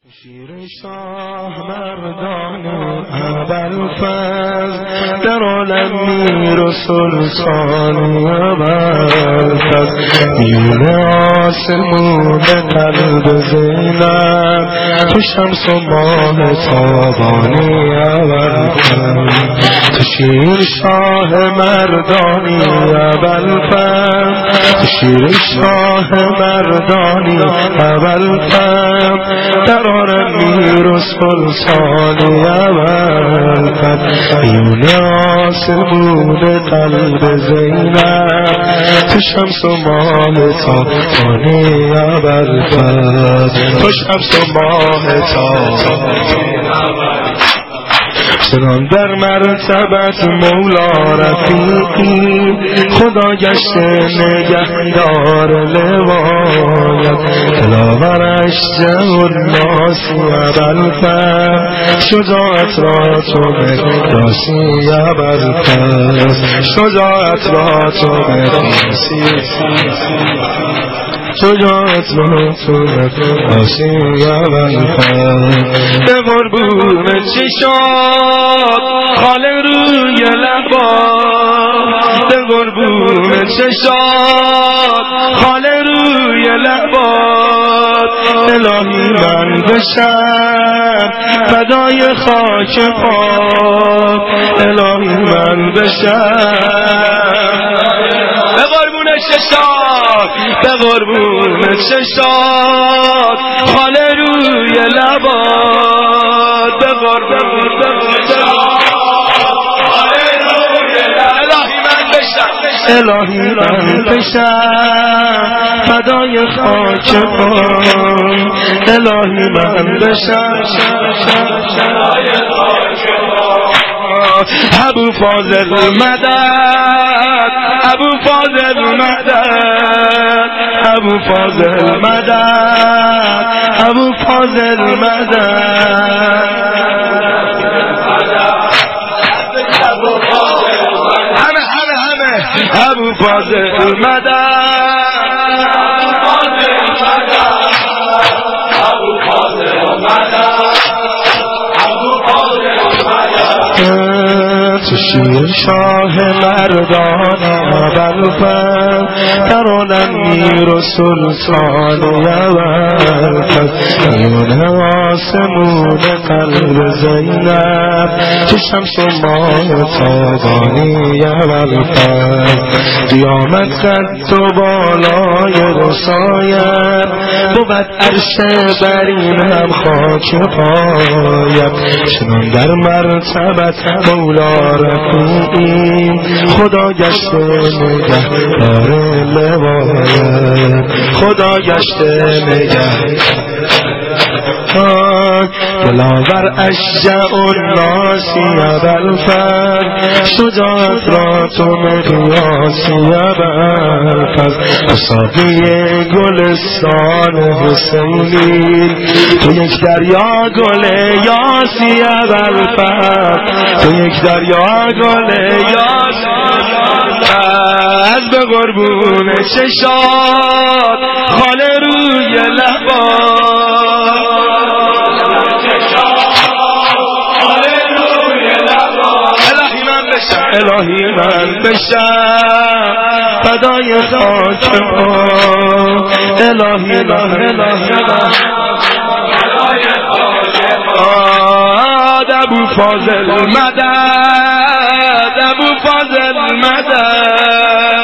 شیر شاه مردان ابوالفضل در عالم میر و سلطانی ابوالفضل میون آسمون قلب زینب تو شمس و ماه تابانی ابوالفضل تو شیر شاه مردانی ابوالفضل تو شیر شاه مردانی ابوالفضل در میر و سلطانی ابوالفضل میون آسمون قلب زینب تو شمس و ماه تابانی ابوالفضل تو شمس و ماه تابانی چنان در مرتبت مولا رفیقی خدا گشته نگهدار لوایت دلاورش جهان ناسی ابوالفضل شجاعت را تو بناسی ابوالفضل شجاعت را تو بناسی شجاعت را تو بناسی ابوالفضل به قربون چشات خاله روی لبات به قربون چشات خاله روی لبات الهی من بشم فدای خاک پاک الهی من بشم به قربون چشات به قربون چشات خاله روی لبات به قربون چشات خاله روی لبات الهی من بشم فدای خاک پاک الهی من بشم فدای خاک پاک ابوالفضل مدد ابوالفضل مدد ابوالفضل مدد ابوالفضل مدد ابوالفضل تو شیر شاه مردان ابوالفضل در عالم میر و سلطانی ابوالفضل میون آسمون قلب زینب تو شمس و ماه تابانی ابوالفضل قیامت قد و بالای رسایت بود عرش برین هم خاک پایت چنان در مرتبت مولا رفیقی خدا گشته نگهدار لوایت خدا گشته نگهدار دلاور اشجع الناسی ابوالفضل شجاعت را تو مقیاسی ابوالفضل مساقی گلستان حسینی تو یک دریا گل یاسی ابوالفضل تو یک دریا گل یاسی از به قربون چشات خاله روی لبات الهی من بشم فدای خاک پاک الهی من فدای خاک پاک ابوالفضل مدد ابوالفضل مدد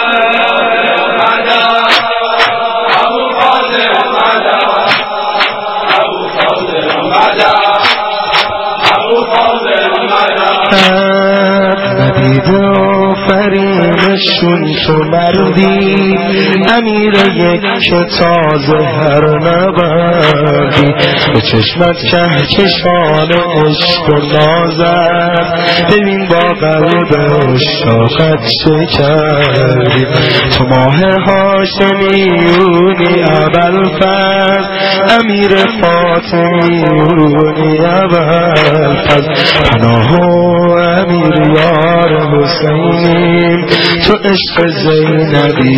ندید آفرینشون تو مردی امیر یک تازه هر نبردی به چشمت کهکشان عشق و نازت ببین با قلب عشاقت چه کردی تو ماه هاشمیونی ابوالفضل امیر فاطمیونی ابوالفضل پناه و امیر یار حسینی تو عشق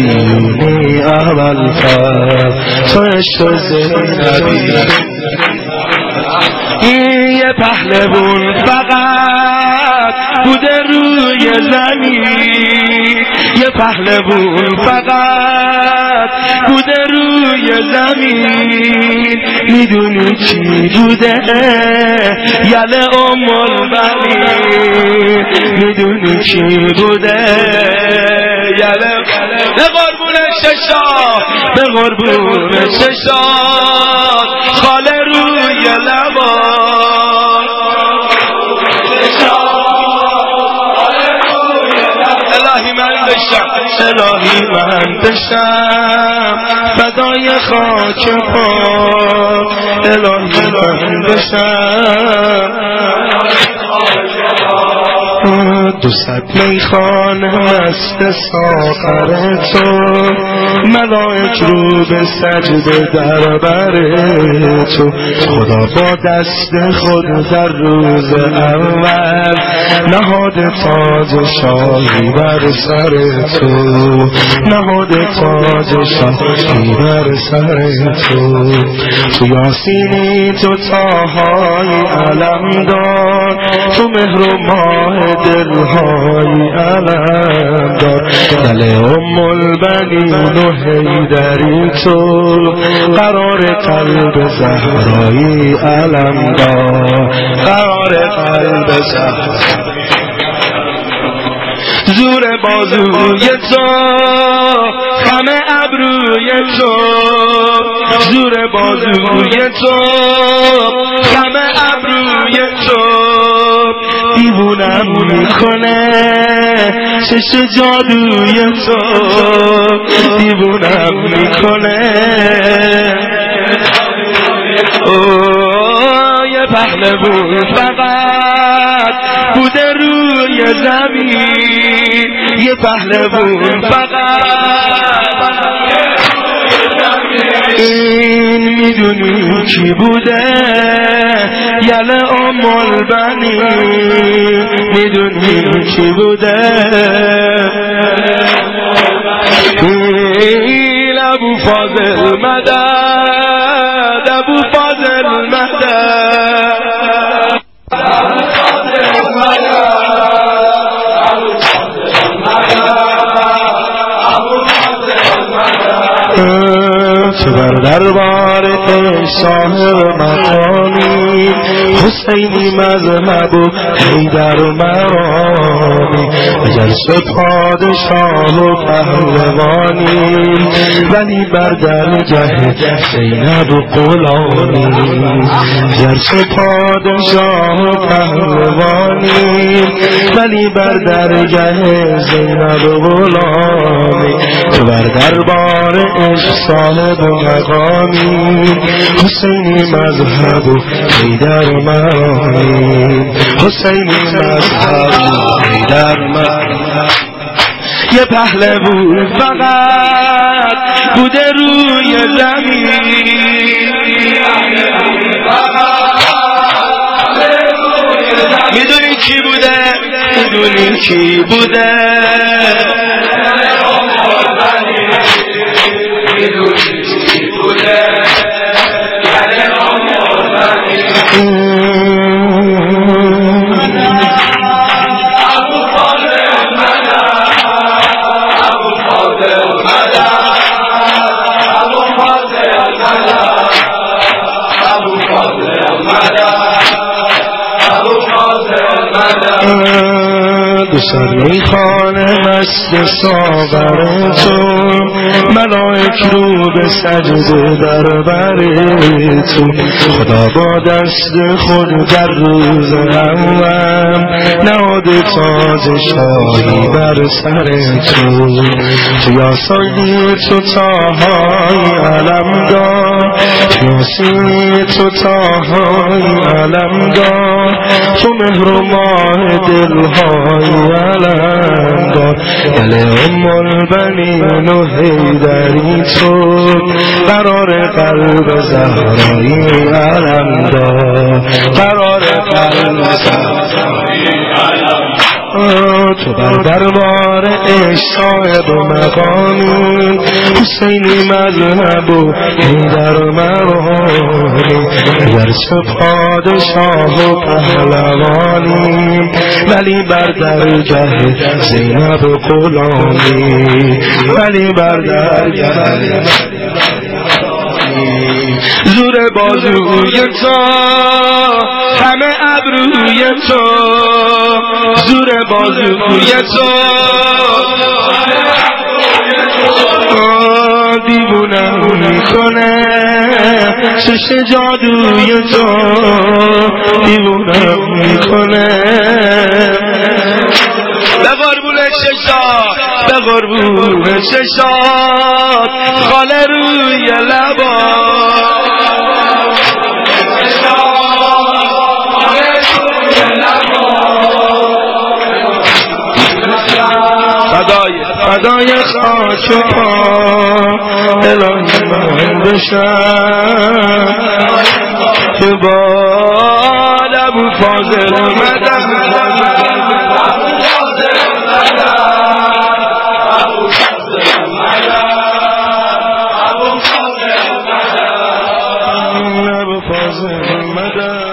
زینبیونی ابوالفضل تو عشق زینبیونی این یه پهلوون فقط بوده روی زمین، یه پهلوون فقط بوده روی زمین. میدونی چی بوده؟ یله البنین. میدونی چی بوده؟ یله به قربون ششا، به قربون ششا خاله روی لبا. الهی من بشم، الهی من بشم فدای خاک پا، الهی من بشم. 200 میخانه مست ساغر تو، ملائک رو به سجده در بر تو. خدا با دست خود در روز اول نهاد تاج شاهی بر سر تو، نهاد تاج شاهی بر سر تو. تو یاسینی تو تاهای علم دار، تو مهر و ماه دلهای علم دار. دل البنین و حیدری تو، قرار قلب زهرایی علم دار، قرار قلب زهرایی. زور بازوی تو، خم ابروی تو، زور بازوی تو، خم ابروی تو. دیوونم میکنه چش جادوی تو، دیوونم میکنه. یه پهلوون فقط بوده روی زمین، یه پهلوون فقط. این میدونی کی بوده؟ یله البنین. میدونی کی بوده؟ این ابو فاضل مدد، ابو فاضل مدد. چه بر دربار شاه مقامی، حسینی مذهب و حیدر مرامی. اگر چه پادشاه و پهلوانی، ولی بر درگه زینب و غلامی. اگر چه پادشاه و پهلوانی، ولی بر درگه زینب و غلامی. تو بر دربار عشق صاحب مقامی، حسینی مذهب و حیدر مرامی. حسینی مذهب و حیدر مرامی. یه پهلوون فقط بوده روی زمین، میدونی کی بوده؟ میدونی کی بوده؟ میخانه مست ساغر تو، ملائک رو به سجده در بر تو. خدا با دست خود در روز اول نهاد تاج شاهی بر سر تو. تو یاسینی تو تاهای علم دار، تو یاسینی تو تاهای علم دار. تو مهر و ماه دلهای علم دار. دل البنین و حیدری تو، قرار قلب زهرایی علم دار، قرار قلب زهرایی علم دار. تو بر دربار عشق صاحب مقامی، حسینی مذهب و حیدر مروانی، گرچه پادشاه و پهلوانی ولی بر درگه زینب غلامی، ولی بر درگه زور بازوی تو همه ابروی تو، زور بازوی تو دیوونم میکنه، چش جادوی تو دیوونم میکنه. به قربون چشات، به قربون چشات خاله روی لبات، فدای خاک و پا الهی من بشم که باد ابو فاضل مدد ابو فاضل مدد